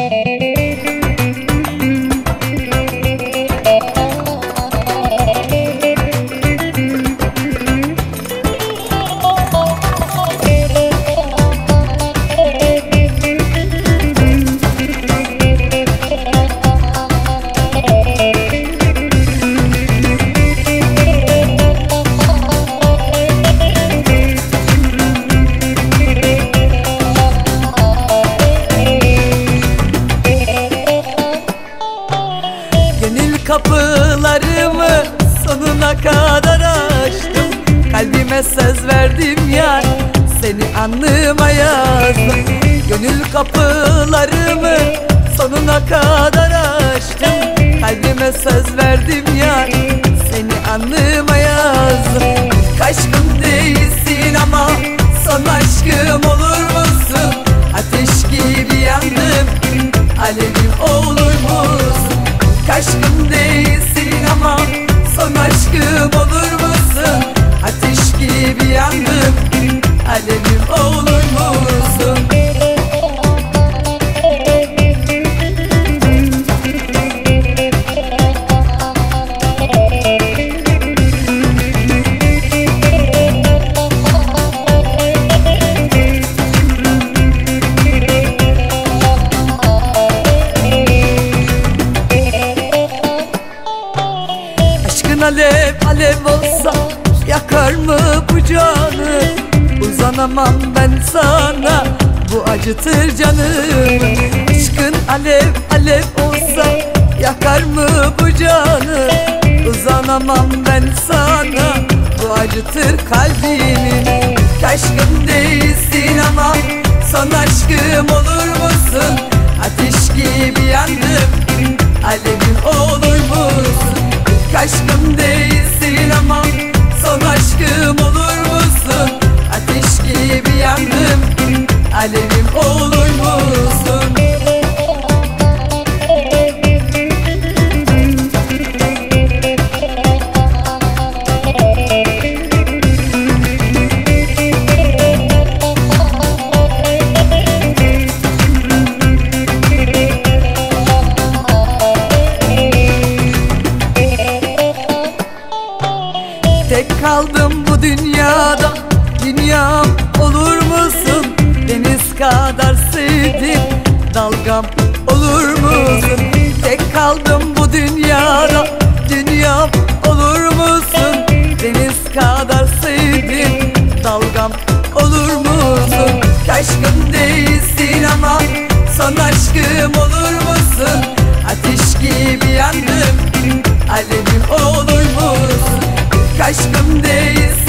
Kapılarımı sonuna kadar açtım. Kalbime söz verdim yar, seni alnıma yazdım. Gönül kapılarımı sonuna kadar açtım. Kalbime söz verdim yar, seni alnıma yazdım. Aşkım değilsin ama son aşkım olur musun? Ateş gibi yandım, alevim olur musun? Aşkım değilsin ama son aşkım olur musun? Ateş gibi yandım, alevim olur musun? Alev alev olsa yakar mı bu canı? Uzanamam ben sana, bu acıtır canımı. Aşkın alev alev olsa yakar mı bu canı? Uzanamam ben sana, bu acıtır kalbimi. Aşkım değilsin ama son aşkım olur musun? Ateş gibi yandım, alevim olur musun? Aşkım değilsin ama son aşkım olur musun? Ateş gibi yandım, alevim olur musun? Tek kaldım bu dünyada, dünyam olur musun? Deniz kadar sevdim, dalgam olur musun? Tek kaldım bu dünyada, dünyam olur musun? Deniz kadar sevdim, dalgam olur musun? Aşkım değilsin ama son aşkım olur musun? Ateş gibi yandım, alevim olur musun? Aşkım değilsin